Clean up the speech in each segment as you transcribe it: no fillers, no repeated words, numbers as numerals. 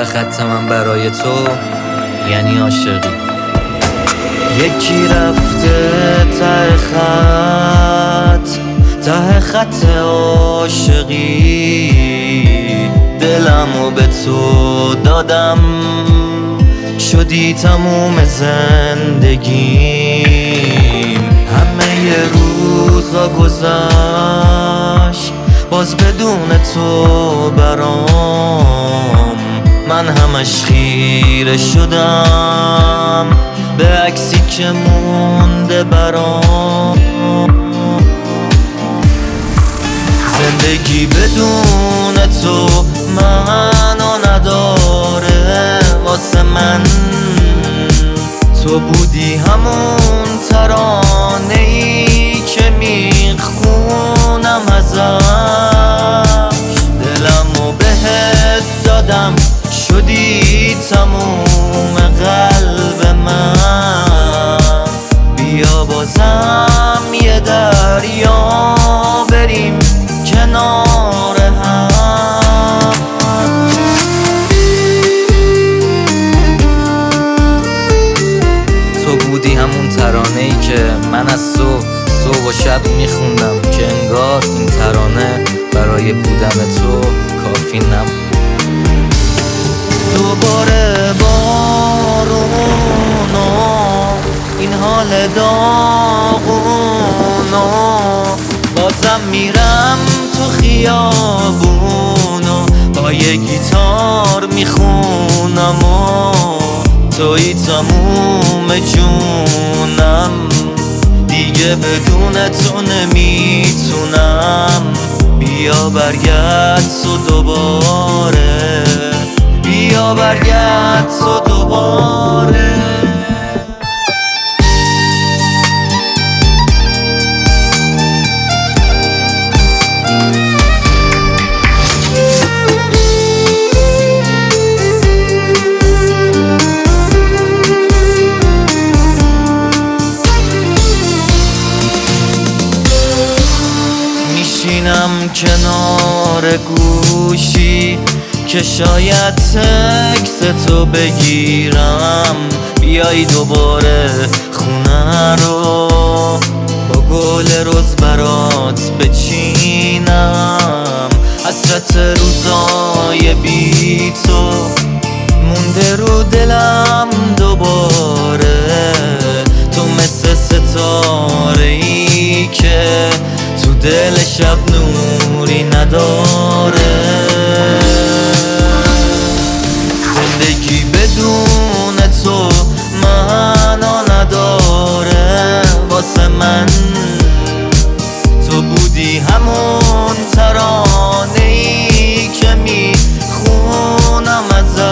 ته خط من برای تو یعنی عاشقی. یکی رفته ته خط عاشقی، دلمو به تو دادم شدی تموم زندگیم. همه ی روزا گذشت باز بدون تو برام، من همش خیره شدم به عکسی که مونده برام. زندگی بدون تو منو نداره واسه من، تو بودی همون ترانه‌ای که میخونم ازش. دلمو بهت دادم شدی تموم قلب من، بیا بازم یه دریا بریم کنار هم. تو بودی همون ترانه‌ای که من از صبح و شب میخوندم، که انگار این ترانه برای بودن تو کافی نبود. دوباره بارونو این حال داغونو، بازم میرم تو خیابونو با یه گیتار میخونم و توی تموم جونم، دیگه بدون تو نمیتونم. بیا برگرد تو دوباره، بیا برگرد تو دوباره. میشینم کنار گوشی که شاید تکست تو بگیرم، بیای دوباره خونه رو با گل روز برات بچینم. حسرت روزای بی تو مونده رو دلم دوباره، تو مثل ستاره‌ای که تو دل شب نوری نداره. زندگی بدون تو منو نداره واسه من، تو بودی همون ترانه‌ای که میخونم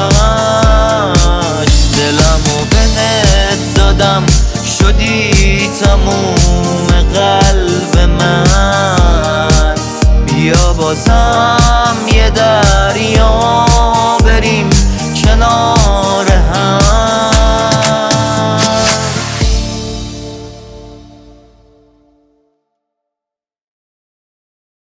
ازش. دلمو بهت دادم شدی تموم قلب من، بیا بازم یه دریا